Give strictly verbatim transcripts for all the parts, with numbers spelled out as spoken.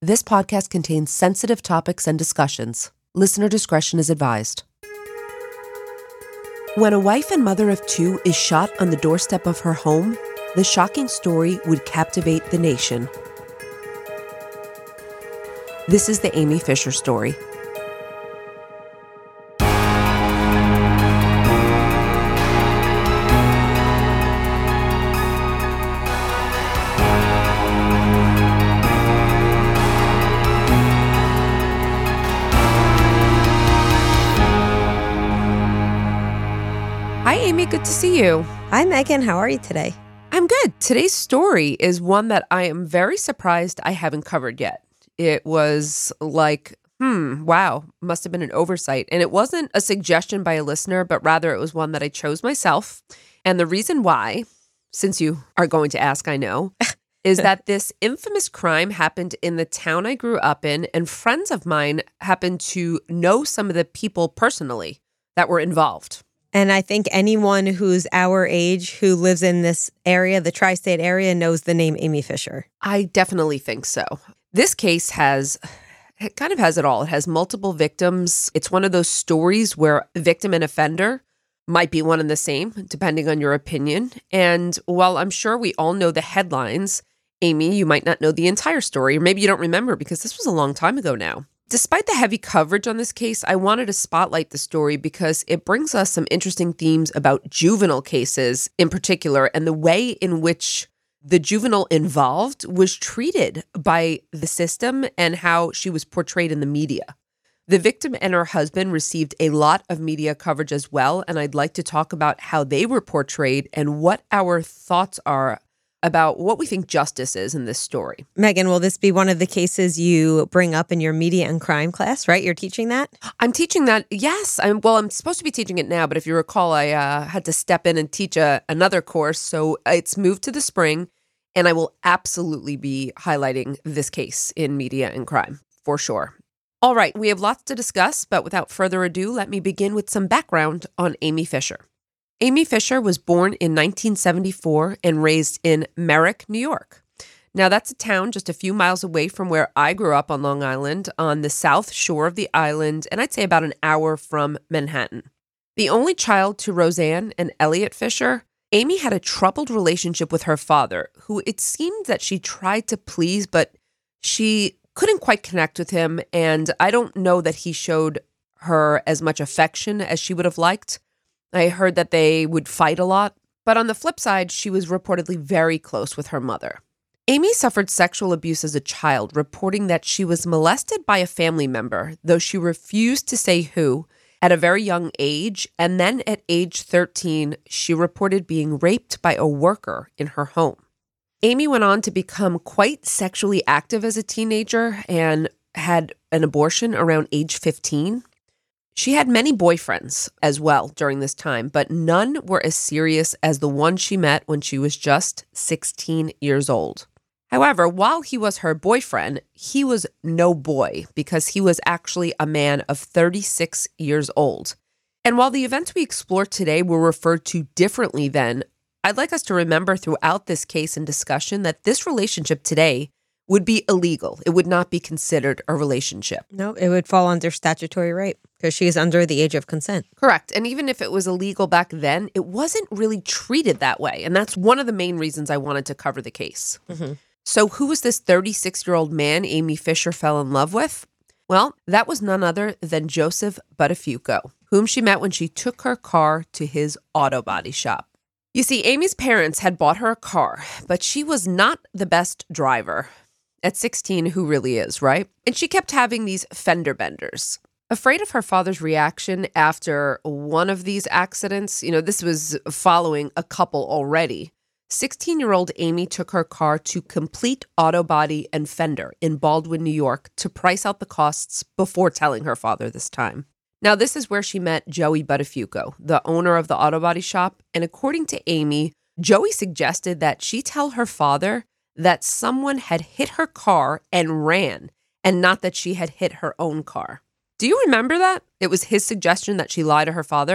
This podcast contains sensitive topics and discussions. Listener discretion is advised. When a wife and mother of two is shot on the doorstep of her home, the shocking story would captivate the nation. This is the Amy Fisher story. Hi, Amy. Good to see you. Hi, Megan. How are you today? I'm good. Today's story is one that I am very surprised I haven't covered yet. It was like, hmm, wow, must have been an oversight. And it wasn't a suggestion by a listener, but rather it was one that I chose myself. And the reason why, since you are going to ask, I know, is that this infamous crime happened in the town I grew up in, and friends of mine happened to know some of the people personally that were involved. And I think anyone who's our age who lives in this area, the tri-state area, knows the name Amy Fisher. I definitely think so. This case has, it kind of has it all. It has multiple victims. It's one of those stories where victim and offender might be one and the same, depending on your opinion. And while I'm sure we all know the headlines, Amy, you might not know the entire story, or maybe you don't remember because this was a long time ago now. Despite the heavy coverage on this case, I wanted to spotlight the story because it brings us some interesting themes about juvenile cases in particular and the way in which the juvenile involved was treated by the system and how she was portrayed in the media. The victim and her husband received a lot of media coverage as well, and I'd like to talk about how they were portrayed and what our thoughts are about what we think justice is in this story. Megan, will this be one of the cases you bring up in your media and crime class, right? You're teaching that? I'm teaching that, yes. I'm Well, I'm supposed to be teaching it now, but if you recall, I uh, had to step in and teach a, another course, so it's moved to the spring, and I will absolutely be highlighting this case in media and crime, for sure. All right, we have lots to discuss, but without further ado, let me begin with some background on Amy Fisher. Amy Fisher was born in nineteen seventy-four and raised in Merrick, New York. Now, that's a town just a few miles away from where I grew up on Long Island, on the south shore of the island, and I'd say about an hour from Manhattan. The only child to Roseanne and Elliot Fisher, Amy had a troubled relationship with her father, who it seemed that she tried to please, but she couldn't quite connect with him, and I don't know that he showed her as much affection as she would have liked. I heard that they would fight a lot, but on the flip side, she was reportedly very close with her mother. Amy suffered sexual abuse as a child, reporting that she was molested by a family member, though she refused to say who, at a very young age, and then at age thirteen, she reported being raped by a worker in her home. Amy went on to become quite sexually active as a teenager and had an abortion around age fifteen. She had many boyfriends as well during this time, but none were as serious as the one she met when she was just sixteen years old. However, while he was her boyfriend, he was no boy because he was actually a man of thirty-six years old. And while the events we explore today were referred to differently then, I'd like us to remember throughout this case and discussion that this relationship today would be illegal. It would not be considered a relationship. No, it would fall under statutory rape because she is under the age of consent. Correct. And even if it was illegal back then, it wasn't really treated that way. And that's one of the main reasons I wanted to cover the case. Mm-hmm. So who was this thirty-six-year-old man Amy Fisher fell in love with? Well, that was none other than Joseph Buttafuoco, whom she met when she took her car to his auto body shop. You see, Amy's parents had bought her a car, but she was not the best driver. At sixteen, who really is, right? And she kept having these fender benders. Afraid of her father's reaction after one of these accidents, you know, this was following a couple already, sixteen-year-old Amy took her car to Complete Auto Body and Fender in Baldwin, New York, to price out the costs before telling her father this time. Now, this is where she met Joey Buttafuoco, the owner of the auto body shop, and according to Amy, Joey suggested that she tell her father that someone had hit her car and ran, and not that she had hit her own car. Do you remember that? It was his suggestion that she lie to her father?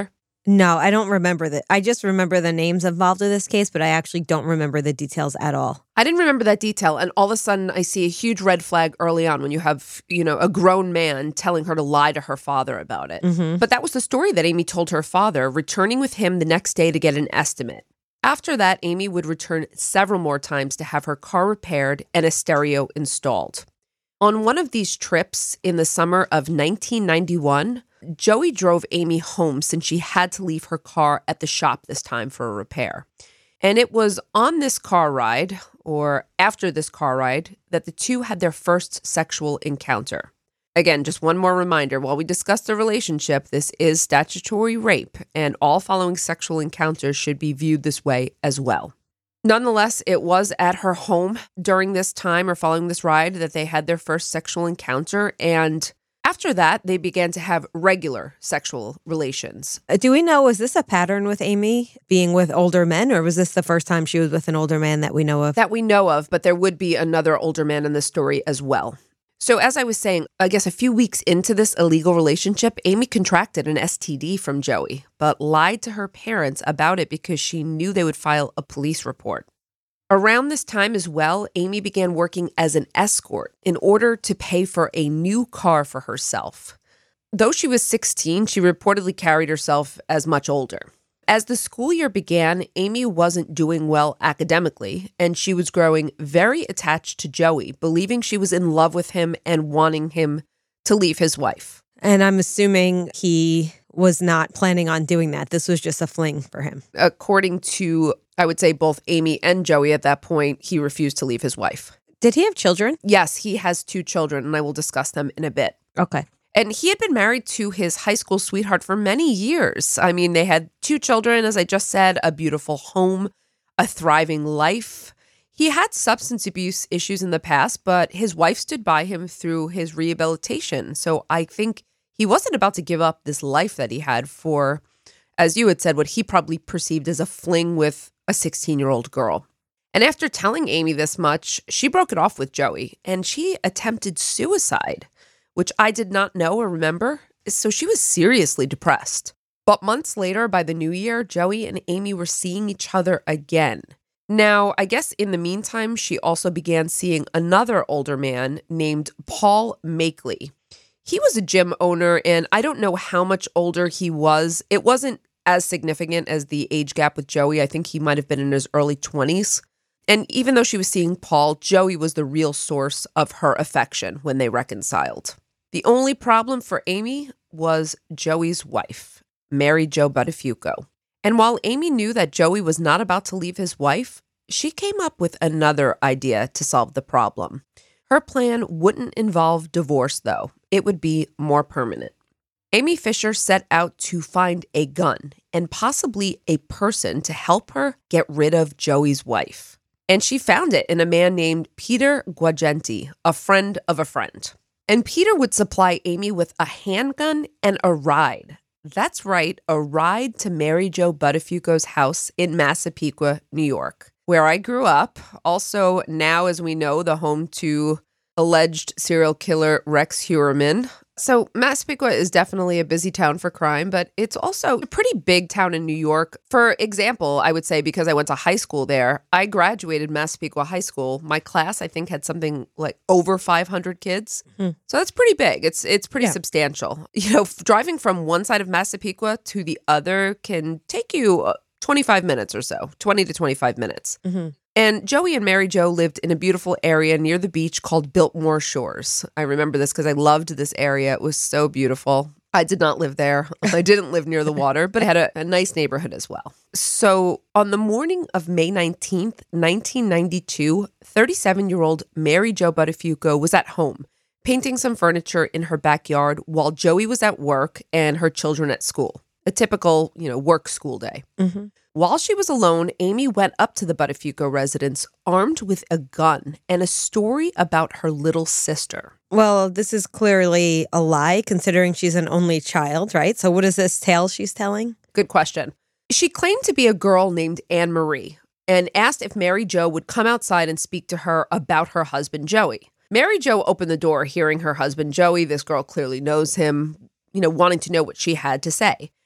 No, I don't remember that. I just remember the names involved in this case, but I actually don't remember the details at all. I didn't remember that detail. And all of a sudden, I see a huge red flag early on when you have, you know, a grown man telling her to lie to her father about it. Mm-hmm. But that was the story that Amy told her father, returning with him the next day to get an estimate. After that, Amy would return several more times to have her car repaired and a stereo installed. On one of these trips in the summer of nineteen ninety-one, Joey drove Amy home since she had to leave her car at the shop this time for a repair. And it was on this car ride, or after this car ride, that the two had their first sexual encounter. Again, just one more reminder, while we discuss the relationship, this is statutory rape, and all following sexual encounters should be viewed this way as well. Nonetheless, it was at her home during this time or following this ride that they had their first sexual encounter, and after that, they began to have regular sexual relations. Do we know, was this a pattern with Amy being with older men, or was this the first time she was with an older man that we know of? That we know of, but there would be another older man in the story as well. So as I was saying, I guess a few weeks into this illegal relationship, Amy contracted an S T D from Joey, but lied to her parents about it because she knew they would file a police report. Around this time as well, Amy began working as an escort in order to pay for a new car for herself. Though she was sixteen, she reportedly carried herself as much older. As the school year began, Amy wasn't doing well academically, and she was growing very attached to Joey, believing she was in love with him and wanting him to leave his wife. And I'm assuming he was not planning on doing that. This was just a fling for him. According to, I would say, both Amy and Joey at that point, he refused to leave his wife. Did he have children? Yes, he has two children, and I will discuss them in a bit. Okay. And he had been married to his high school sweetheart for many years. I mean, they had two children, as I just said, a beautiful home, a thriving life. He had substance abuse issues in the past, but his wife stood by him through his rehabilitation. So I think he wasn't about to give up this life that he had for, as you had said, what he probably perceived as a fling with a sixteen-year-old girl. And after telling Amy this much, she broke it off with Joey, and she attempted suicide, which I did not know or remember, so she was seriously depressed. But months later, by the new year, Joey and Amy were seeing each other again. Now, I guess in the meantime, she also began seeing another older man named Paul Makeley. He was a gym owner, and I don't know how much older he was. It wasn't as significant as the age gap with Joey. I think he might have been in his early twenties. And even though she was seeing Paul, Joey was the real source of her affection when they reconciled. The only problem for Amy was Joey's wife, Mary Jo Buttafuoco. And while Amy knew that Joey was not about to leave his wife, she came up with another idea to solve the problem. Her plan wouldn't involve divorce, though. It would be more permanent. Amy Fisher set out to find a gun and possibly a person to help her get rid of Joey's wife. And she found it in a man named Peter Guagenti, a friend of a friend. And Peter would supply Amy with a handgun and a ride. That's right, a ride to Mary Jo Buttafuoco's house in Massapequa, New York, where I grew up. Also, now, as we know, the home to alleged serial killer Rex Heuermann. So Massapequa is definitely a busy town for crime, but it's also a pretty big town in New York. For example, I would say, because I went to high school there, I graduated Massapequa High School. My class, I think, had something like over five hundred kids. Hmm. So that's pretty big. It's it's pretty yeah. substantial. You know, driving from one side of Massapequa to the other can take you twenty-five minutes or so, twenty to twenty-five minutes. Mm-hmm. And Joey and Mary Jo lived in a beautiful area near the beach called Biltmore Shores. I remember this because I loved this area. It was so beautiful. I did not live there. I didn't live near the water, but it had a, a nice neighborhood as well. So on the morning of May nineteenth, nineteen ninety-two, thirty-seven-year-old Mary Jo Buttafuoco was at home, painting some furniture in her backyard while Joey was at work and her children at school. A typical, you know, work school day. Mm-hmm. While she was alone, Amy went up to the Buttafuoco residence armed with a gun and a story about her little sister. Well, this is clearly a lie, considering she's an only child, right? So what is this tale she's telling? Good question. She claimed to be a girl named Anne Marie and asked if Mary Jo would come outside and speak to her about her husband, Joey. Mary Jo opened the door, hearing her husband, Joey. This girl clearly knows him, you know, wanting to know what she had to say.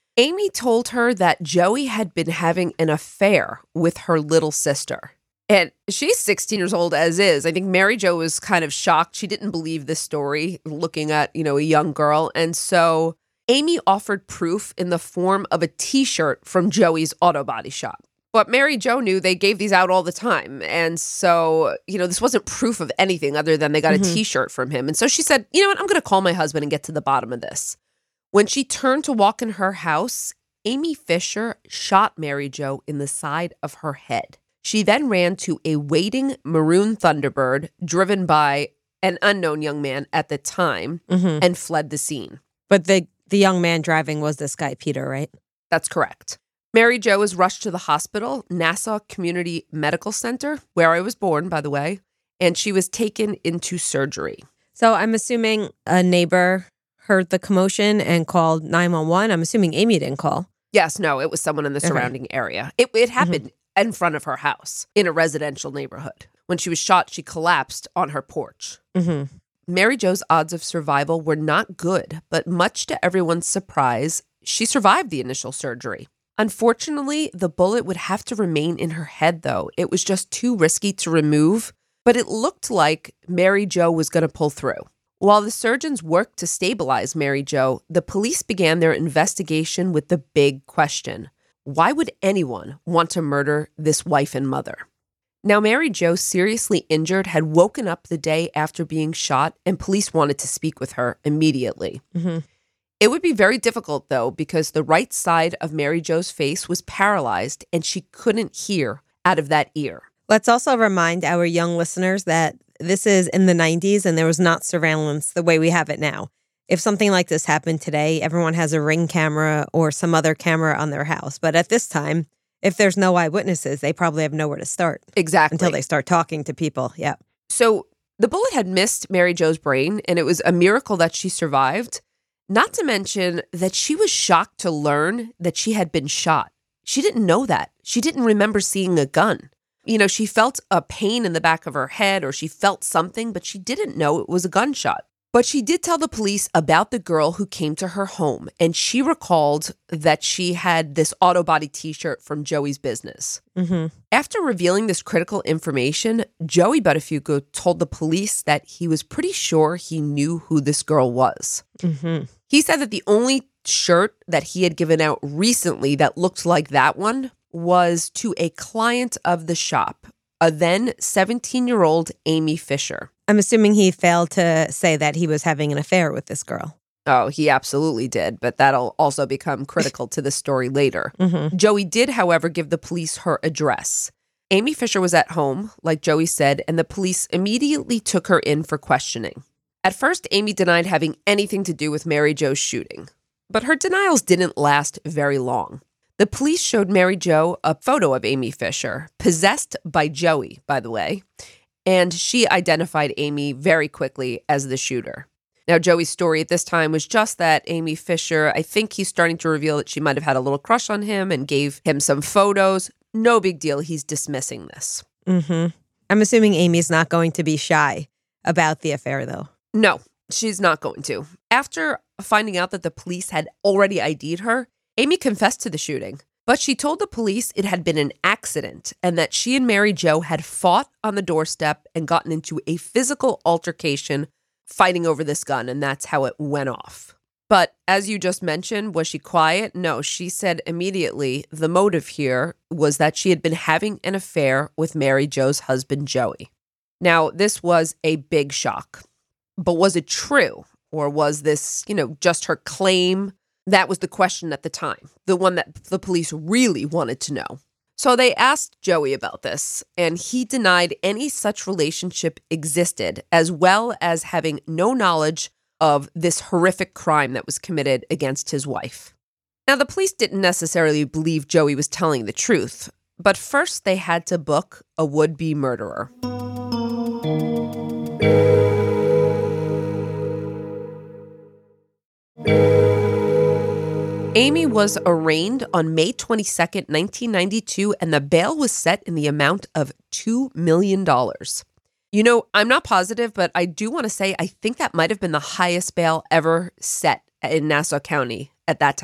Amy told her that Joey had been having an affair with her little sister. And she's sixteen years old as is. I think Mary Jo was kind of shocked. She didn't believe this story looking at, you know, a young girl. And so Amy offered proof in the form of a t-shirt from Joey's auto body shop. But Mary Jo knew they gave these out all the time. And so, you know, this wasn't proof of anything other than they got mm-hmm. a t-shirt from him. And so she said, you know what, I'm going to call my husband and get to the bottom of this. When she turned to walk in her house, Amy Fisher shot Mary Jo in the side of her head. She then ran to a waiting maroon Thunderbird driven by an unknown young man at the time mm-hmm. and fled the scene. But the, the young man driving was this guy, Peter, right? That's correct. Mary Jo was rushed to the hospital, Nassau Community Medical Center, where I was born, by the way, and she was taken into surgery. So I'm assuming a neighbor heard the commotion and called nine one one. I'm assuming Amy didn't call. Yes, no, it was someone in the surrounding okay. area. It, it happened mm-hmm. in front of her house in a residential neighborhood. When she was shot, she collapsed on her porch. Mm-hmm. Mary Jo's odds of survival were not good, but much to everyone's surprise, she survived the initial surgery. Unfortunately, the bullet would have to remain in her head, though. It was just too risky to remove, but it looked like Mary Jo was going to pull through. While the surgeons worked to stabilize Mary Jo, the police began their investigation with the big question. Why would anyone want to murder this wife and mother? Now, Mary Jo, seriously injured, had woken up the day after being shot, and police wanted to speak with her immediately. Mm-hmm. It would be very difficult, though, because the right side of Mary Jo's face was paralyzed, and she couldn't hear out of that ear. Let's also remind our young listeners that this is in the nineties, and there was not surveillance the way we have it now. If something like this happened today, everyone has a Ring camera or some other camera on their house. But at this time, if there's no eyewitnesses, they probably have nowhere to start. Exactly. Until they start talking to people. Yeah. So the bullet had missed Mary Jo's brain, and it was a miracle that she survived. Not to mention that she was shocked to learn that she had been shot. She didn't know that. She didn't remember seeing a gun. You know, she felt a pain in the back of her head or she felt something, but she didn't know it was a gunshot. But she did tell the police about the girl who came to her home, and she recalled that she had this auto body t-shirt from Joey's business. Mm-hmm. After revealing this critical information, Joey Buttafuoco told the police that he was pretty sure he knew who this girl was. Mm-hmm. He said that the only shirt that he had given out recently that looked like that one was to a client of the shop, a then seventeen-year-old Amy Fisher. I'm assuming he failed to say that he was having an affair with this girl. Oh, he absolutely did, but that'll also become critical to the story later. Mm-hmm. Joey did, however, give the police her address. Amy Fisher was at home, like Joey said, and the police immediately took her in for questioning. At first, Amy denied having anything to do with Mary Jo's shooting, but her denials didn't last very long. The police showed Mary Jo a photo of Amy Fisher, possessed by Joey, by the way, and she identified Amy very quickly as the shooter. Now, Joey's story at this time was just that Amy Fisher, I think he's starting to reveal that she might have had a little crush on him and gave him some photos. No big deal. He's dismissing this. Mm-hmm. I'm assuming Amy's not going to be shy about the affair, though. No, she's not going to. After finding out that the police had already I D'd her, Amy confessed to the shooting. But she told the police it had been an accident and that she and Mary Jo had fought on the doorstep and gotten into a physical altercation fighting over this gun, and that's how it went off. But as you just mentioned, was she quiet? No, she said immediately the motive here was that she had been having an affair with Mary Jo's husband, Joey. Now, this was a big shock. But was it true? Or was this, you know, just her claim? That was the question at the time, the one that the police really wanted to know. So they asked Joey about this, and he denied any such relationship existed, as well as having no knowledge of this horrific crime that was committed against his wife. Now, the police didn't necessarily believe Joey was telling the truth, but first they had to book a would-be murderer. Amy was arraigned on May twenty-second, nineteen ninety-two, and the bail was set in the amount of two million dollars. You know, I'm not positive, but I do want to say I think that might have been the highest bail ever set in Nassau County at that time.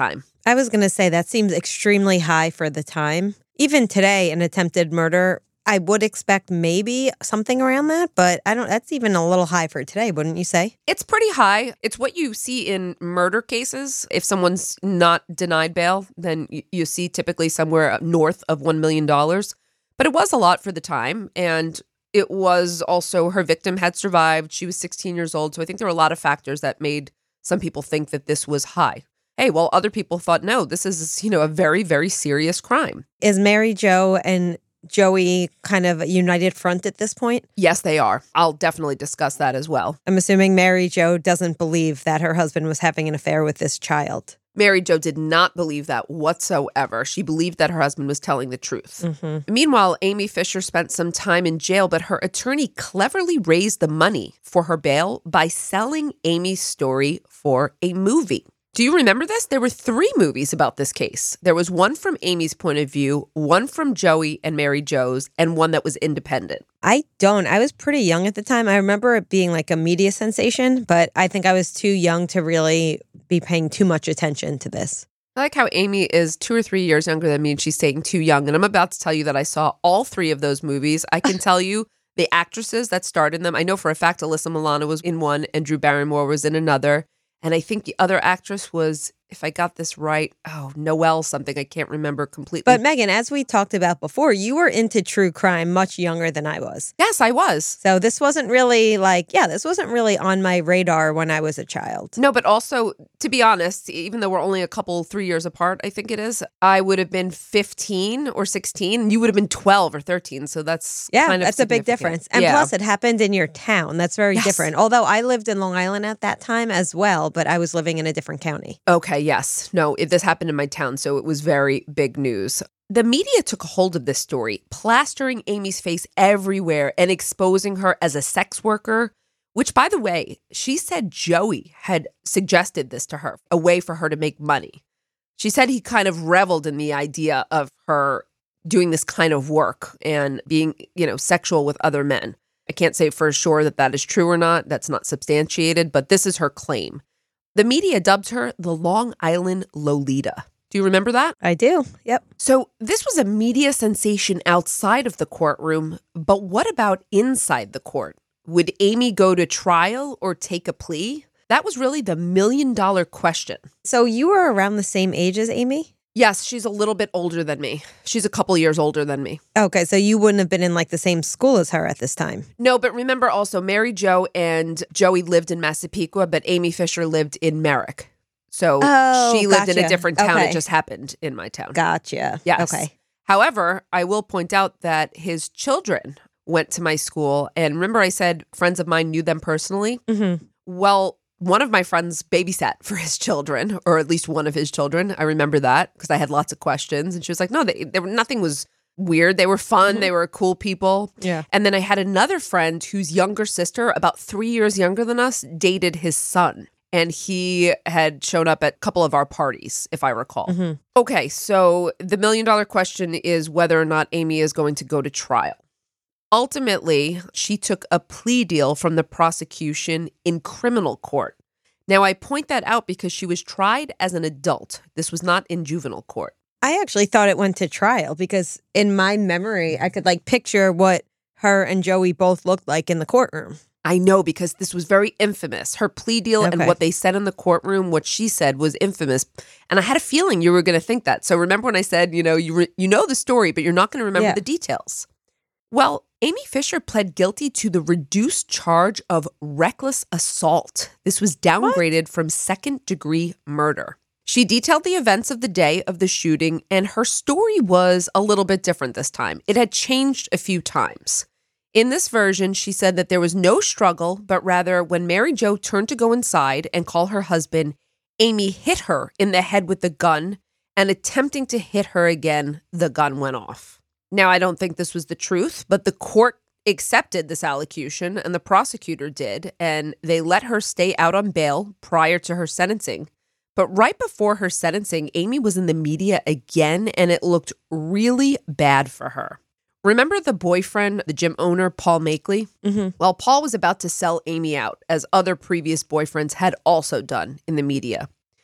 I was going to say that seems extremely high for the time. Even today, an attempted murder, I would expect maybe something around that, but I don't. That's even a little high for today, wouldn't you say? It's pretty high. It's what you see in murder cases. If someone's not denied bail, then you, you see typically somewhere north of one million dollars. But it was a lot for the time. And it was also her victim had survived. She was sixteen years old. So I think there were a lot of factors that made some people think that this was high. Hey, well, other people thought, no, this is, you know, a very, very serious crime. Is Mary Jo and Joey kind of a united front at this point? Yes, they are. I'll definitely discuss that as well. I'm assuming Mary Jo doesn't believe that her husband was having an affair with this child. Mary Jo did not believe that whatsoever. She believed that her husband was telling the truth. Mm-hmm. Meanwhile, Amy Fisher spent some time in jail, but her attorney cleverly raised the money for her bail by selling Amy's story for a movie. Do you remember this? There were three movies about this case. There was one from Amy's point of view, one from Joey and Mary Jo's, and one that was independent. I don't. I was pretty young at the time. I remember it being like a media sensation, but I think I was too young to really be paying too much attention to this. I like how Amy is two or three years younger than me and she's saying too young. And I'm about to tell you that I saw all three of those movies. I can tell you the actresses that starred in them. I know for a fact Alyssa Milano was in one and Drew Barrymore was in another. And I think the other actress was, if I got this right, oh, Noelle something. I can't remember completely. But Megan, as we talked about before, you were into true crime much younger than I was. Yes, I was. So this wasn't really like, yeah, this wasn't really on my radar when I was a child. No, but also, to be honest, even though we're only a couple, three years apart, I think it is, I would have been fifteen or sixteen, and you would have been twelve or thirteen. So that's yeah, kind of that's a big difference. And yeah. plus, it happened in your town. That's very yes. different. Although I lived in Long Island at that time as well, but I was living in a different county. Okay, yes. No, it, this happened in my town, so it was very big news. The media took a hold of this story, plastering Amy's face everywhere and exposing her as a sex worker, which, by the way, she said Joey had suggested this to her, a way for her to make money. She said he kind of reveled in the idea of her doing this kind of work and being, you know, sexual with other men. I can't say for sure that that is true or not. That's not substantiated, but this is her claim. The media dubbed her the Long Island Lolita. Do you remember that? I do. Yep. So this was a media sensation outside of the courtroom, but what about inside the court? Would Amy go to trial or take a plea? That was really the million dollar question. So you were around the same age as Amy? Yes, she's a little bit older than me. She's a couple years older than me. Okay, so you wouldn't have been in like the same school as her at this time. No, but remember also Mary Jo and Joey lived in Massapequa, but Amy Fisher lived in Merrick. So oh, she lived gotcha. in a different town. Okay. It just happened in my town. Gotcha. Yes. Okay. However, I will point out that his children went to my school. And remember I said friends of mine knew them personally? Mm-hmm. Well, one of my friends babysat for his children, or at least one of his children. I remember that because I had lots of questions. And she was like, no, they, they were, nothing was weird. They were fun. Mm-hmm. They were cool people. Yeah. And then I had another friend whose younger sister, about three years younger than us, dated his son. And he had shown up at a couple of our parties, if I recall. Mm-hmm. Okay, so the million dollar question is whether or not Amy is going to go to trial. Ultimately, she took a plea deal from the prosecution in criminal court. Now, I point that out because she was tried as an adult. This was not in juvenile court. I actually thought it went to trial because in my memory, I could like picture what her and Joey both looked like in the courtroom. I know because this was very infamous. Her plea deal Okay. and what they said in the courtroom, what she said was infamous. And I had a feeling you were going to think that. So remember when I said, you know, you re- you know the story, but you're not going to remember Yeah. the details. Well, Amy Fisher pled guilty to the reduced charge of reckless assault. This was downgraded what? from second-degree murder. She detailed the events of the day of the shooting, and her story was a little bit different this time. It had changed a few times. In this version, she said that there was no struggle, but rather when Mary Jo turned to go inside and call her husband, Amy hit her in the head with the gun, and attempting to hit her again, the gun went off. Now, I don't think this was the truth, but the court accepted this allocution, and the prosecutor did, and they let her stay out on bail prior to her sentencing. But right before her sentencing, Amy was in the media again, and it looked really bad for her. Remember the boyfriend, the gym owner, Paul Makeley? Mm-hmm. Well, Paul was about to sell Amy out, as other previous boyfriends had also done in the media.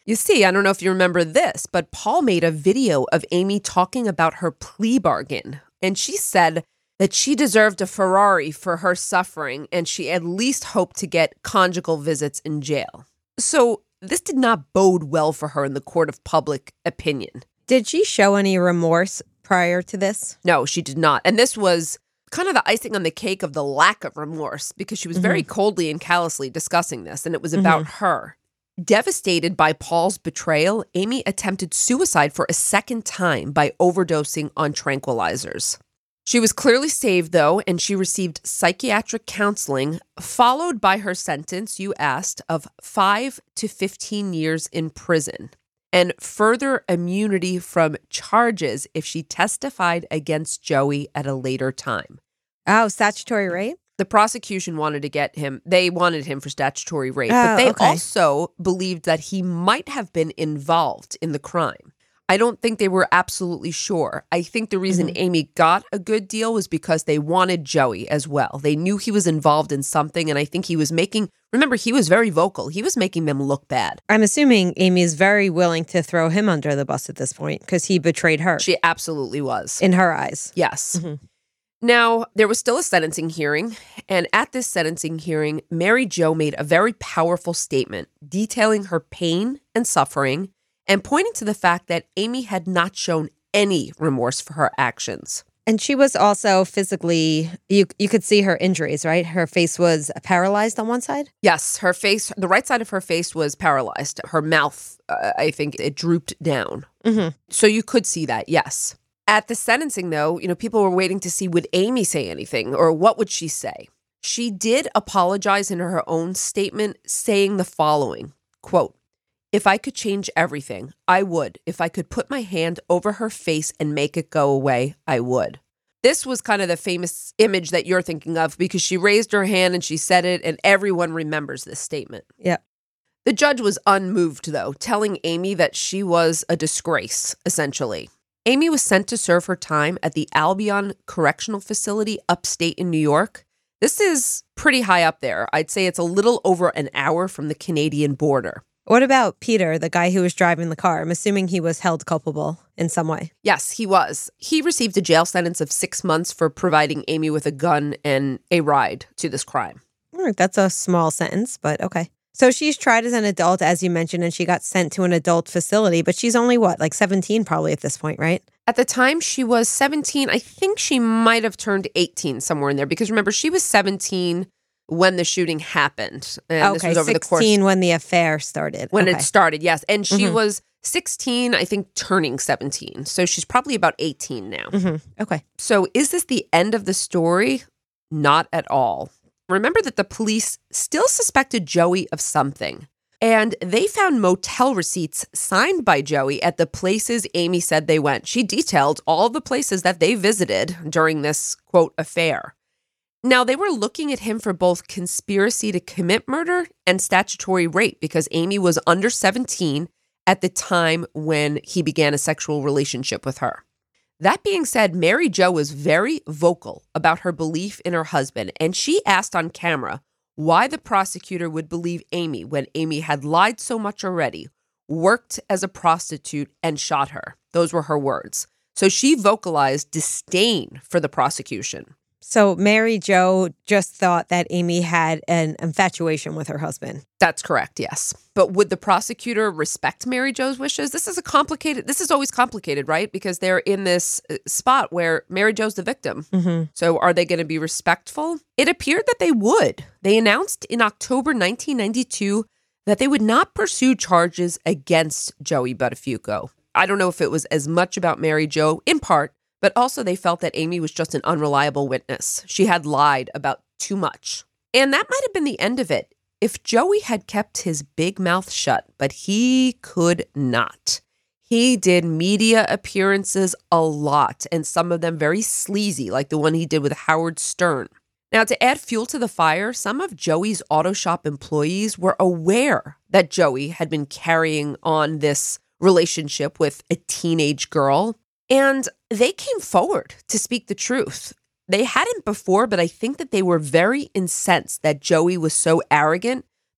You see, I don't know if you remember this, but Paul made a video of Amy talking about her plea bargain. And she said that she deserved a Ferrari for her suffering, and she at least hoped to get conjugal visits in jail. So this did not bode well for her in the court of public opinion. Did she show any remorse prior to this? No, she did not. And this was kind of the icing on the cake of the lack of remorse, because she was mm-hmm. very coldly and callously discussing this, and it was about mm-hmm. her. Devastated by Paul's betrayal, Amy attempted suicide for a second time by overdosing on tranquilizers. She was clearly saved, though, and she received psychiatric counseling, followed by her sentence, you asked, of five to fifteen years in prison, and further immunity from charges if she testified against Joey at a later time. Oh, statutory rape? The prosecution wanted to get him, they wanted him for statutory rape, oh, but they okay. also believed that he might have been involved in the crime. I don't think they were absolutely sure. I think the reason mm-hmm. Amy got a good deal was because they wanted Joey as well. They knew he was involved in something, and I think he was making, remember, he was very vocal. He was making them look bad. I'm assuming Amy is very willing to throw him under the bus at this point because he betrayed her. She absolutely was. In her eyes. Yes. Mm-hmm. Now, there was still a sentencing hearing, and at this sentencing hearing, Mary Jo made a very powerful statement detailing her pain and suffering and pointing to the fact that Amy had not shown any remorse for her actions. And she was also physically, you you could see her injuries, right? Her face was paralyzed on one side? Yes, her face, the right side of her face was paralyzed. Her mouth, uh, I think, it drooped down. Mm-hmm. So you could see that, yes. At the sentencing, though, you know, people were waiting to see, would Amy say anything or what would she say? She did apologize in her own statement, saying the following, quote, "If I could change everything, I would. If I could put my hand over her face and make it go away, I would." This was kind of the famous image that you're thinking of because she raised her hand and she said it, and everyone remembers this statement. Yeah. The judge was unmoved, though, telling Amy that she was a disgrace, essentially. Amy was sent to serve her time at the Albion Correctional Facility upstate in New York. This is pretty high up there. I'd say it's a little over an hour from the Canadian border. What about Peter, the guy who was driving the car? I'm assuming he was held culpable in some way. Yes, he was. He received a jail sentence of six months for providing Amy with a gun and a ride to this crime. All right, that's a small sentence, but okay. So she's tried as an adult, as you mentioned, and she got sent to an adult facility, but she's only, what, like seventeen probably at this point, right? At the time, she was seventeen. I think she might have turned eighteen somewhere in there because remember, she was seventeen when the shooting happened. And okay, this was over the course, sixteen when the affair started. When okay. it started, yes. And she mm-hmm. was sixteen, I think, turning seventeen. So she's probably about eighteen now. Mm-hmm. Okay. So is this the end of the story? Not at all. Remember that the police still suspected Joey of something. And they found motel receipts signed by Joey at the places Amy said they went. She detailed all the places that they visited during this, quote, affair. Now, they were looking at him for both conspiracy to commit murder and statutory rape because Amy was under seventeen at the time when he began a sexual relationship with her. That being said, Mary Jo was very vocal about her belief in her husband, and she asked on camera why the prosecutor would believe Amy when Amy had lied so much already, worked as a prostitute, and shot her. Those were her words. So she vocalized disdain for the prosecution. So Mary Jo just thought that Amy had an infatuation with her husband. That's correct, yes. But would the prosecutor respect Mary Jo's wishes? This is a complicated, this is always complicated, right? Because they're in this spot where Mary Jo's the victim. Mm-hmm. So are they going to be respectful? It appeared that they would. They announced in October nineteen ninety-two that they would not pursue charges against Joey Buttafuoco. I don't know if it was as much about Mary Jo, in part, but also they felt that Amy was just an unreliable witness. She had lied about too much. And that might have been the end of it if Joey had kept his big mouth shut, but he could not. He did media appearances a lot, and some of them very sleazy, like the one he did with Howard Stern. Now, to add fuel to the fire, some of Joey's auto shop employees were aware that Joey had been carrying on this relationship with a teenage girl. And they came forward to speak the truth. They hadn't before, but I think that they were very incensed that Joey was so arrogant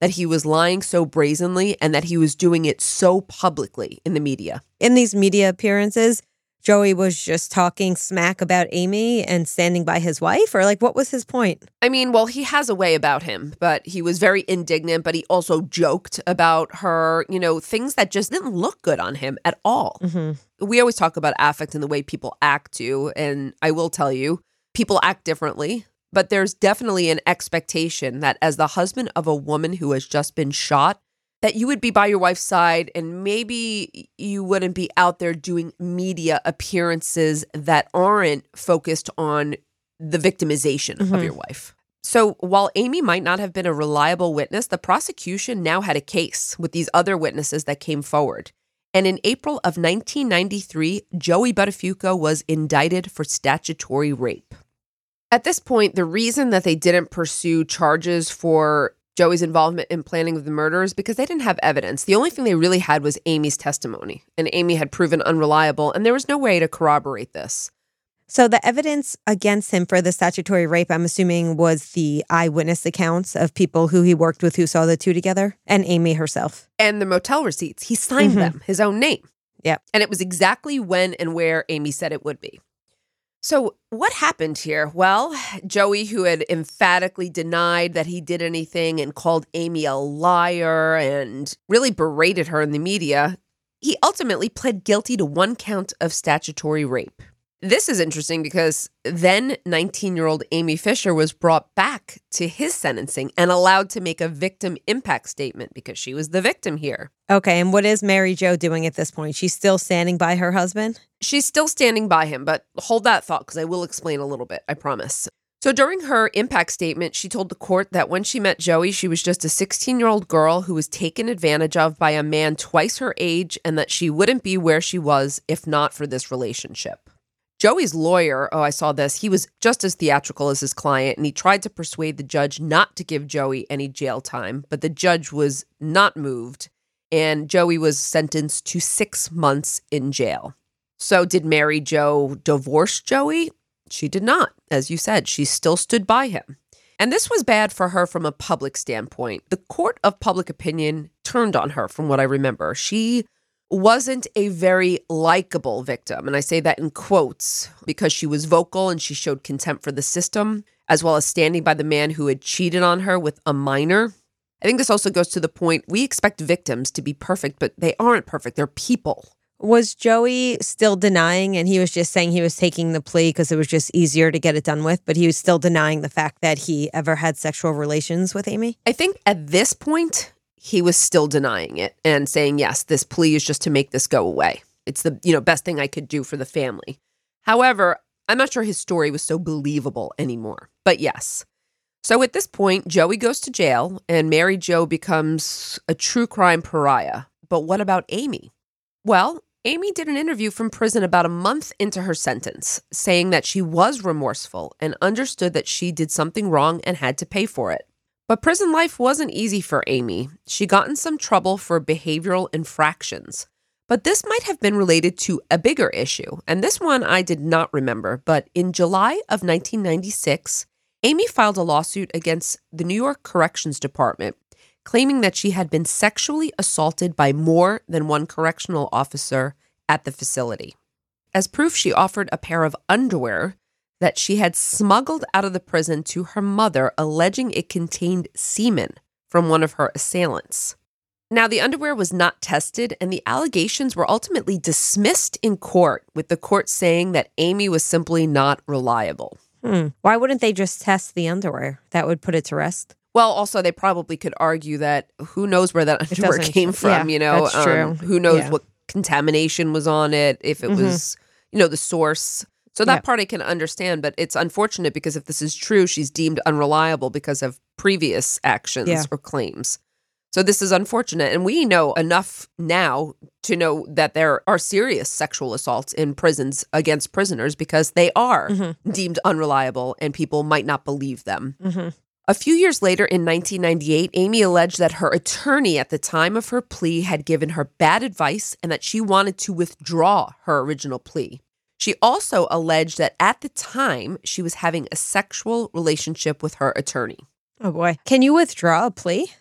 that he was lying so brazenly and that he was doing it so publicly in the media. In these media appearances, Joey was just talking smack about Amy and standing by his wife? Or like, what was his point? I mean, well, he has a way about him, but he was very indignant, but he also joked about her, you know, things that just didn't look good on him at all. Mm-hmm. We always talk about affect and the way people act too. And I will tell you, people act differently, but there's definitely an expectation that as the husband of a woman who has just been shot, that you would be by your wife's side and maybe you wouldn't be out there doing media appearances that aren't focused on the victimization mm-hmm. of your wife. So while Amy might not have been a reliable witness, the prosecution now had a case with these other witnesses that came forward. And in April of nineteen ninety-three, Joey Buttafuoco was indicted for statutory rape. At this point, the reason that they didn't pursue charges for Joey's involvement in planning of the murders because they didn't have evidence. The only thing they really had was Amy's testimony, and Amy had proven unreliable, and there was no way to corroborate this. So the evidence against him for the statutory rape, I'm assuming, was the eyewitness accounts of people who he worked with who saw the two together, and Amy herself. And the motel receipts. He signed mm-hmm. them, his own name. Yeah. And it was exactly when and where Amy said it would be. So what happened here? Well, Joey, who had emphatically denied that he did anything and called Amy a liar and really berated her in the media, he ultimately pled guilty to one count of statutory rape. This is interesting because then nineteen-year-old Amy Fisher was brought back to his sentencing and allowed to make a victim impact statement because she was the victim here. Okay, and what is Mary Jo doing at this point? She's still standing by her husband? She's still standing by him, but hold that thought because I will explain a little bit, I promise. So during her impact statement, she told the court that when she met Joey, she was just a sixteen-year-old girl who was taken advantage of by a man twice her age and that she wouldn't be where she was if not for this relationship. Joey's lawyer, oh, I saw this, he was just as theatrical as his client, and he tried to persuade the judge not to give Joey any jail time, but the judge was not moved, and Joey was sentenced to six months in jail. So did Mary Jo divorce Joey? She did not. As you said, she still stood by him. And this was bad for her from a public standpoint. The court of public opinion turned on her, from what I remember. She wasn't a very likable victim. And I say that in quotes because she was vocal and she showed contempt for the system, as well as standing by the man who had cheated on her with a minor. I think this also goes to the point we expect victims to be perfect, but they aren't perfect. They're people. Was Joey still denying, and he was just saying he was taking the plea because it was just easier to get it done with, but he was still denying the fact that he ever had sexual relations with Amy? I think at this point, he was still denying it and saying, yes, this plea is just to make this go away. It's the you know best thing I could do for the family. However, I'm not sure his story was so believable anymore. But yes. So at this point, Joey goes to jail and Mary Jo becomes a true crime pariah. But what about Amy? Well, Amy did an interview from prison about a month into her sentence, saying that she was remorseful and understood that she did something wrong and had to pay for it. But prison life wasn't easy for Amy. She got in some trouble for behavioral infractions. But this might have been related to a bigger issue, and this one I did not remember. But in July of nineteen ninety-six, Amy filed a lawsuit against the New York Corrections Department, claiming that she had been sexually assaulted by more than one correctional officer at the facility. As proof, she offered a pair of underwear that she had smuggled out of the prison to her mother, alleging it contained semen from one of her assailants. Now, the underwear was not tested, and the allegations were ultimately dismissed in court, with the court saying that Amy was simply not reliable. Hmm. Why wouldn't they just test the underwear? That would put it to rest. Well, also, they probably could argue that who knows where that underwear came from, yeah, you know? That's true. Um, who knows yeah. what contamination was on it, if it mm-hmm. was, you know, the source. So that yeah. part I can understand, but it's unfortunate because if this is true, she's deemed unreliable because of previous actions yeah. or claims. So this is unfortunate. And we know enough now to know that there are serious sexual assaults in prisons against prisoners because they are mm-hmm. deemed unreliable and people might not believe them. Mm-hmm. A few years later, in nineteen ninety-eight, Amy alleged that her attorney at the time of her plea had given her bad advice and that she wanted to withdraw her original plea. She also alleged that at the time, she was having a sexual relationship with her attorney. Oh, boy. Can you withdraw a plea?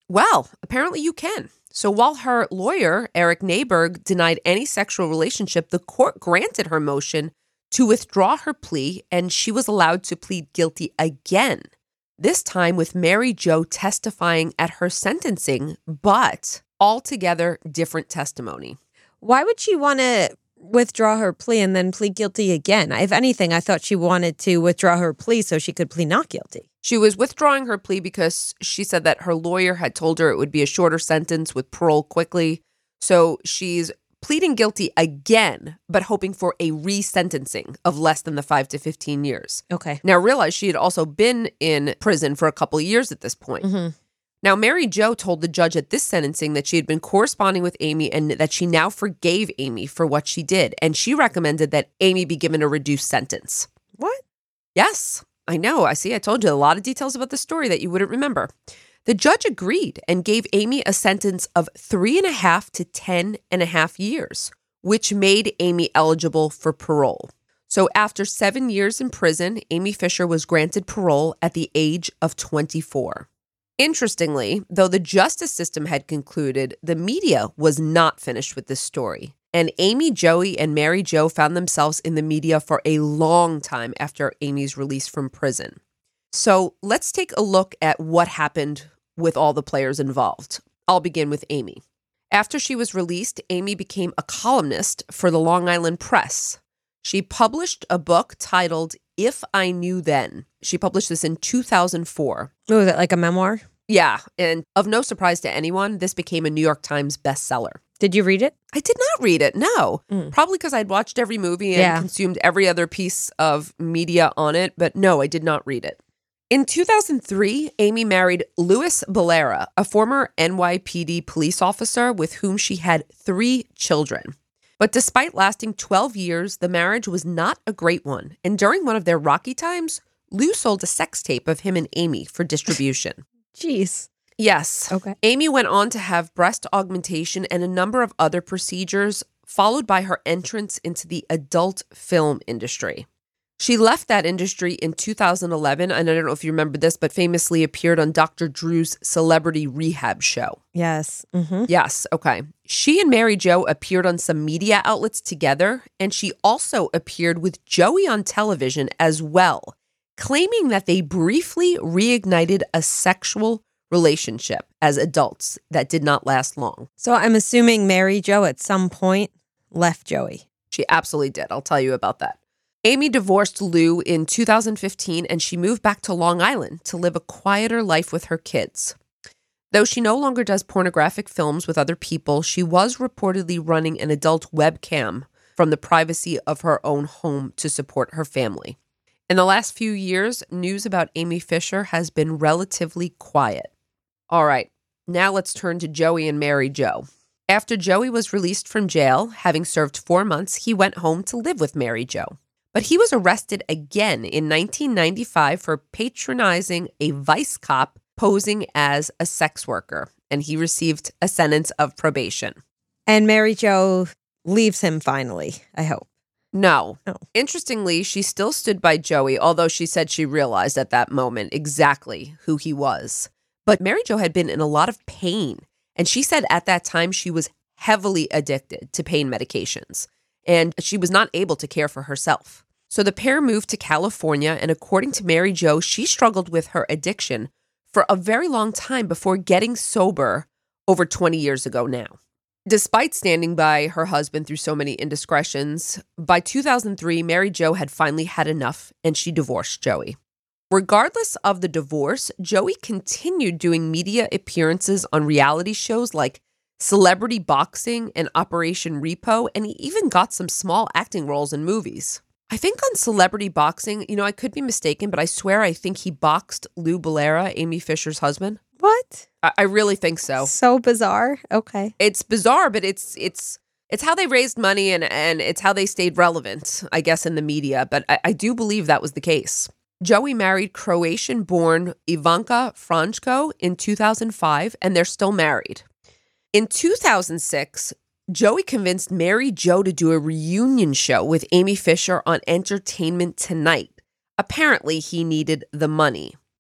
Well, apparently you can. So while her lawyer, Eric Neiberg, denied any sexual relationship, the court granted her motion to withdraw her plea, and she was allowed to plead guilty again, this time with Mary Jo testifying at her sentencing, but altogether different testimony. Why would she want to withdraw her plea and then plead guilty again? If anything, I thought she wanted to withdraw her plea so she could plead not guilty. She was withdrawing her plea because she said that her lawyer had told her it would be a shorter sentence with parole quickly. So she's pleading guilty again, but hoping for a resentencing of less than the five to fifteen years. Okay. Now, realize she had also been in prison for a couple of years at this point. Mm-hmm. Now, Mary Jo told the judge at this sentencing that she had been corresponding with Amy and that she now forgave Amy for what she did. And she recommended that Amy be given a reduced sentence. What? Yes, I know. I see. I told you a lot of details about the story that you wouldn't remember. The judge agreed and gave Amy a sentence of three and a half to ten and a half years, which made Amy eligible for parole. So after seven years in prison, Amy Fisher was granted parole at the age of twenty-four. Interestingly, though the justice system had concluded, the media was not finished with this story. And Amy, Joey, and Mary Jo found themselves in the media for a long time after Amy's release from prison. So let's take a look at what happened with all the players involved. I'll begin with Amy. After she was released, Amy became a columnist for the Long Island Press. She published a book titled If I Knew Then. She published this in two thousand four. Oh, is that like a memoir? Yeah, and of no surprise to anyone, this became a New York Times bestseller. Did you read it? I did not read it, no. Mm. Probably because I'd watched every movie and Yeah. consumed every other piece of media on it, but no, I did not read it. In two thousand three, Amy married Louis Bellera, a former N Y P D police officer with whom she had three children. But despite lasting twelve years, the marriage was not a great one. And during one of their rocky times, Lou sold a sex tape of him and Amy for distribution. Jeez. Yes. Okay. Amy went on to have breast augmentation and a number of other procedures, followed by her entrance into the adult film industry. She left that industry in two thousand eleven, and I don't know if you remember this, but famously appeared on Doctor Drew's Celebrity Rehab show. Yes. Mm-hmm. Yes, okay. She and Mary Jo appeared on some media outlets together, and she also appeared with Joey on television as well, claiming that they briefly reignited a sexual relationship as adults that did not last long. So I'm assuming Mary Jo at some point left Joey. She absolutely did. I'll tell you about that. Amy divorced Lou in two thousand fifteen, and she moved back to Long Island to live a quieter life with her kids. Though she no longer does pornographic films with other people, she was reportedly running an adult webcam from the privacy of her own home to support her family. In the last few years, news about Amy Fisher has been relatively quiet. All right, now let's turn to Joey and Mary Jo. After Joey was released from jail, having served four months, he went home to live with Mary Jo. But he was arrested again in nineteen ninety-five for patronizing a vice cop posing as a sex worker, and he received a sentence of probation. And Mary Jo leaves him finally, I hope. No. Oh. Interestingly, she still stood by Joey, although she said she realized at that moment exactly who he was. But Mary Jo had been in a lot of pain, and she said at that time she was heavily addicted to pain medications, and she was not able to care for herself. So the pair moved to California, and according to Mary Jo, she struggled with her addiction for a very long time before getting sober over twenty years ago now. Despite standing by her husband through so many indiscretions, by two thousand three, Mary Jo had finally had enough, and she divorced Joey. Regardless of the divorce, Joey continued doing media appearances on reality shows like Celebrity Boxing and Operation Repo, and he even got some small acting roles in movies. I think on Celebrity Boxing, you know, I could be mistaken, but I swear I think he boxed Lou Bellera, Amy Fisher's husband. What? I, I really think so. So bizarre. Okay. It's bizarre, but it's it's it's how they raised money and, and it's how they stayed relevant, I guess, in the media. But I, I do believe that was the case. Joey married Croatian-born Ivanka Franjko in two thousand five, and they're still married. In two thousand six, Joey convinced Mary Jo to do a reunion show with Amy Fisher on Entertainment Tonight. Apparently, he needed the money.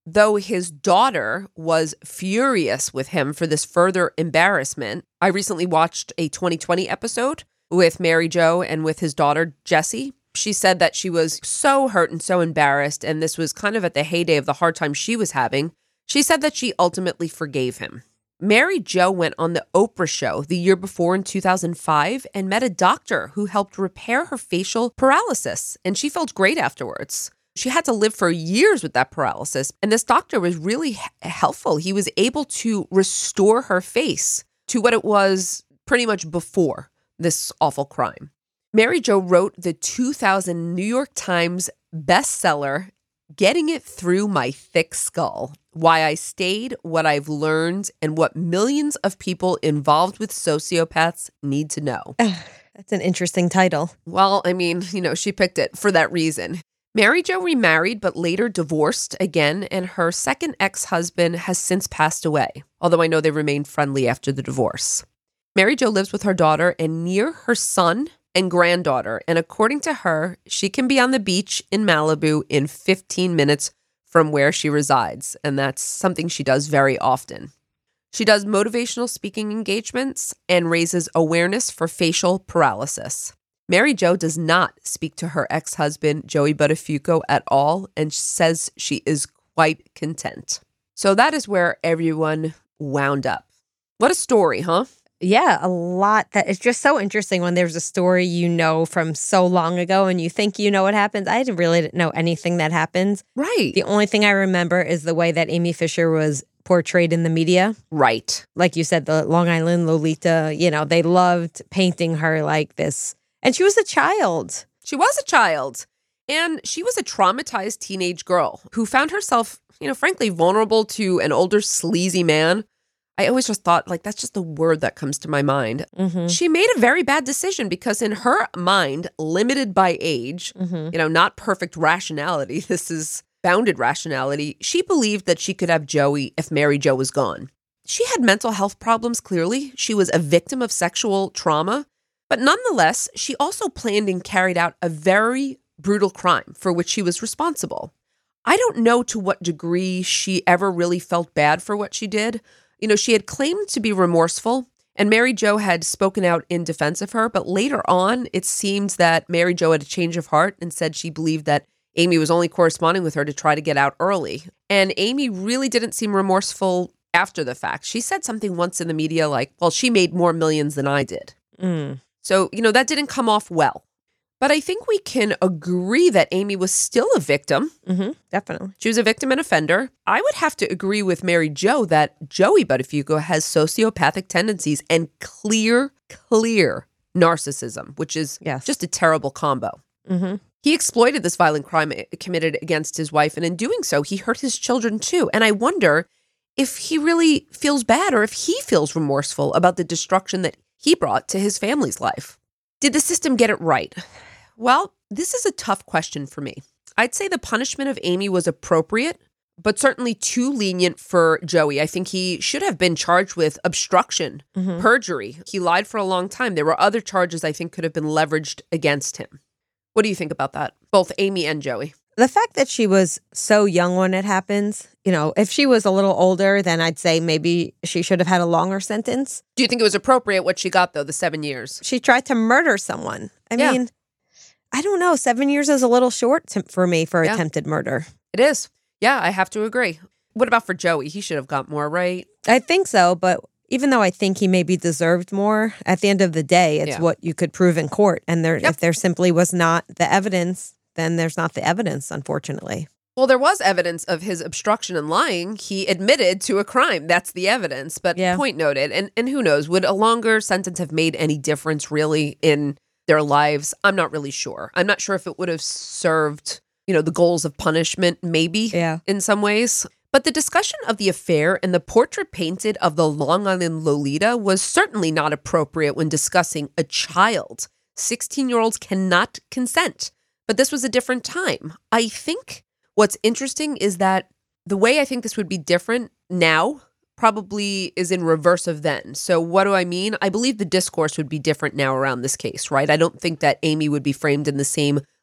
Though his daughter was furious with him for this further embarrassment, I recently watched a twenty twenty episode with Mary Jo and with his daughter, Jessie. She said that she was so hurt and so embarrassed, and this was kind of at the heyday of the hard time she was having. She said that she ultimately forgave him. Mary Jo went on the Oprah show the year before in two thousand five and met a doctor who helped repair her facial paralysis, and she felt great afterwards. She had to live for years with that paralysis, and this doctor was really h- helpful. He was able to restore her face to what it was pretty much before this awful crime. Mary Jo wrote the two thousand New York Times bestseller, Getting It Through My Thick Skull: Why I Stayed, What I've Learned, and What Millions of People Involved with Sociopaths Need to Know. That's an interesting title. Well, I mean, you know, she picked it for that reason. Mary Jo remarried, but later divorced again, and her second ex-husband has since passed away, although I know they remained friendly after the divorce. Mary Jo lives with her daughter and near her son and granddaughter, and according to her, she can be on the beach in Malibu in fifteen minutes from where she resides, and that's something she does very often. She does motivational speaking engagements and raises awareness for facial paralysis. Mary Jo does not speak to her ex-husband, Joey Buttafuoco, at all, and says she is quite content. So that is where everyone wound up. What a story, huh? Yeah, a lot. That it's just so interesting when there's a story you know from so long ago and you think you know what happens. I didn't really know anything that happens. Right. The only thing I remember is the way that Amy Fisher was portrayed in the media. Right. Like you said, the Long Island Lolita, you know, they loved painting her like this. And she was a child. She was a child. And she was a traumatized teenage girl who found herself, you know, frankly, vulnerable to an older, sleazy man. I always just thought, like, that's just the word that comes to my mind. Mm-hmm. She made a very bad decision because in her mind, limited by age, Mm-hmm. you know, not perfect rationality, this is bounded rationality, she believed that she could have Joey if Mary Jo was gone. She had mental health problems, clearly. She was a victim of sexual trauma. But nonetheless, she also planned and carried out a very brutal crime for which she was responsible. I don't know to what degree she ever really felt bad for what she did. You know, she had claimed to be remorseful, and Mary Jo had spoken out in defense of her, but later on, it seems that Mary Jo had a change of heart and said she believed that Amy was only corresponding with her to try to get out early. And Amy really didn't seem remorseful after the fact. She said something once in the media like, well, she made more millions than I did. Mm. So, you know, that didn't come off well. But I think we can agree that Amy was still a victim. Mm-hmm. Definitely. She was a victim and offender. I would have to agree with Mary Jo that Joey Buttafuoco has sociopathic tendencies and clear, clear narcissism, which is Yes. just a terrible combo. Mm-hmm. He exploited this violent crime committed against his wife, and in doing so, he hurt his children too. And I wonder if he really feels bad or if he feels remorseful about the destruction that he brought to his family's life. Did the system get it right? Well, this is a tough question for me. I'd say the punishment of Amy was appropriate, but certainly too lenient for Joey. I think he should have been charged with obstruction, Mm-hmm. perjury. He lied for a long time. There were other charges I think could have been leveraged against him. What do you think about that? Both Amy and Joey. The fact that she was so young when it happens, you know, if she was a little older, then I'd say maybe she should have had a longer sentence. Do you think it was appropriate what she got, though, the seven years? She tried to murder someone. I Yeah. mean, I don't know. Seven years is a little short to, for me for Yeah. attempted murder. It is. Yeah, I have to agree. What about for Joey? He should have got more, right? I think so, but even though I think he maybe deserved more, at the end of the day, it's Yeah. what you could prove in court. And there, Yep. if there simply was not the evidence, then there's not the evidence, unfortunately. Well, there was evidence of his obstruction and lying. He admitted to a crime. That's the evidence. But Yeah. point noted, and, and who knows, would a longer sentence have made any difference really in their lives? I'm not really sure. I'm not sure if it would have served, you know, the goals of punishment, maybe Yeah. in some ways. But the discussion of the affair and the portrait painted of the Long Island Lolita was certainly not appropriate when discussing a child. sixteen-year-olds cannot consent. But this was a different time. I think what's interesting is that the way I think this would be different now probably is in reverse of then. So what do I mean? I believe the discourse would be different now around this case, right? I don't think that Amy would be framed in the same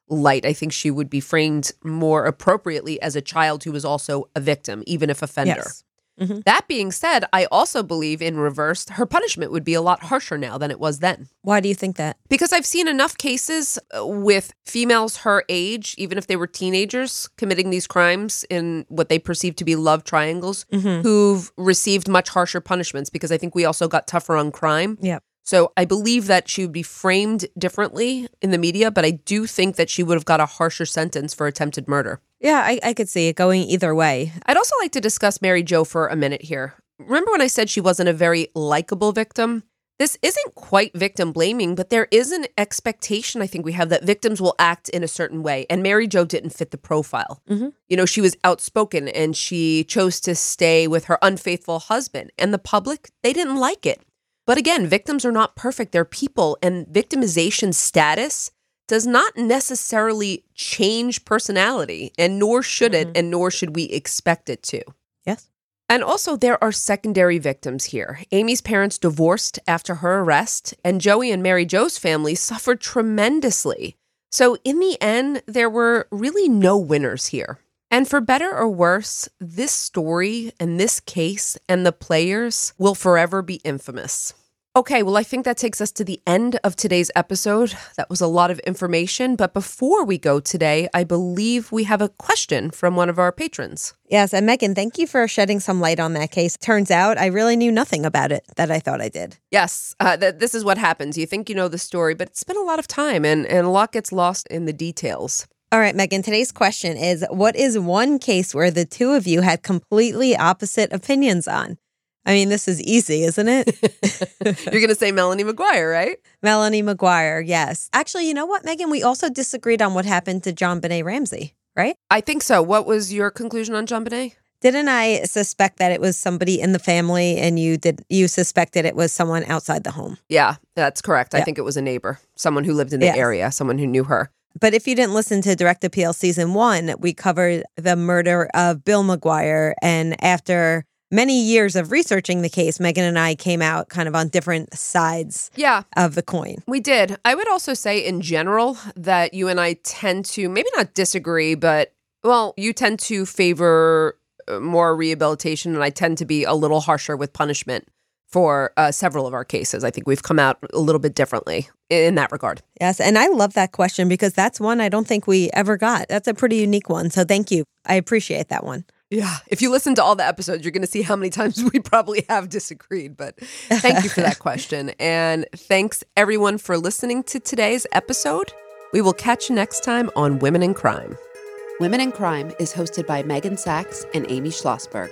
light. I think she would be framed more appropriately as a child who was also a victim, even if offender. Yes. Mm-hmm. That being said, I also believe in reverse, her punishment would be a lot harsher now than it was then. Why do you think that? Because I've seen enough cases with females her age, even if they were teenagers, committing these crimes in what they perceive to be love triangles, Mm-hmm. who've received much harsher punishments, because I think we also got tougher on crime. Yep. So I believe that she would be framed differently in the media, but I do think that she would have got a harsher sentence for attempted murder. Yeah, I, I could see it going either way. I'd also like to discuss Mary Jo for a minute here. Remember when I said she wasn't a very likable victim? This isn't quite victim blaming, but there is an expectation I think we have that victims will act in a certain way. And Mary Jo didn't fit the profile. Mm-hmm. You know, she was outspoken and she chose to stay with her unfaithful husband. And the public, they didn't like it. But again, victims are not perfect. They're people. And victimization status does not necessarily change personality. And nor should Mm-hmm. it, and nor should we expect it to. Yes. And also, there are secondary victims here. Amy's parents divorced after her arrest, and Joey and Mary Jo's family suffered tremendously. So in the end, there were really no winners here. And for better or worse, this story and this case and the players will forever be infamous. Okay, well, I think that takes us to the end of today's episode. That was a lot of information. But before we go today, I believe we have a question from one of our patrons. Yes, and Megan, thank you for shedding some light on that case. Turns out I really knew nothing about it that I thought I did. Yes, uh, th- this is what happens. You think you know the story, but it's been a lot of time and, and a lot gets lost in the details. All right, Megan, today's question is, what is one case where the two of you had completely opposite opinions on? I mean, this is easy, isn't it? You're going to say Melanie McGuire, right? Melanie McGuire, yes. Actually, you know what, Megan? We also disagreed on what happened to JonBenét Ramsey, right? I think so. What was your conclusion on JonBenét? Didn't I suspect that it was somebody in the family and you did you suspected it was someone outside the home? Yeah, that's correct. I Yeah. think it was a neighbor, someone who lived in the Yes. area, someone who knew her. But if you didn't listen to Direct Appeal Season one, we covered the murder of Bill McGuire. And after many years of researching the case, Megan and I came out kind of on different sides Yeah, of the coin. we did. I would also say in general that you and I tend to maybe not disagree, but, well, you tend to favor uh, more rehabilitation, and I tend to be a little harsher with punishment for uh, several of our cases. I think we've come out a little bit differently in that regard. Yes, and I love that question because that's one I don't think we ever got. That's a pretty unique one. So thank you. I appreciate that one. Yeah. If you listen to all the episodes, you're going to see how many times we probably have disagreed. But thank you for that question. And thanks everyone for listening to today's episode. We will catch you next time on Women in Crime. Women in Crime is hosted by Megan Sachs and Amy Schlossberg.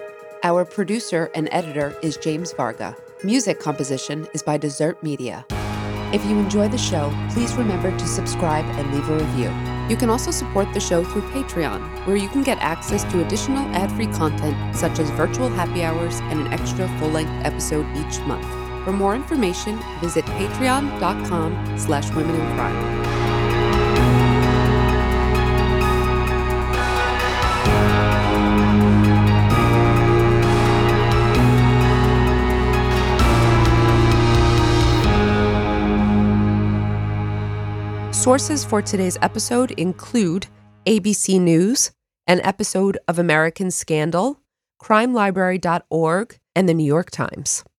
Our producer and editor is James Varga. Music composition is by Desert Media. If you enjoy the show, please remember to subscribe and leave a review. You can also support the show through Patreon, where you can get access to additional ad-free content such as virtual happy hours and an extra full-length episode each month. For more information, visit patreon.com slash women in crime. Sources for today's episode include A B C News, an episode of American Scandal, crime library dot org, and the New York Times.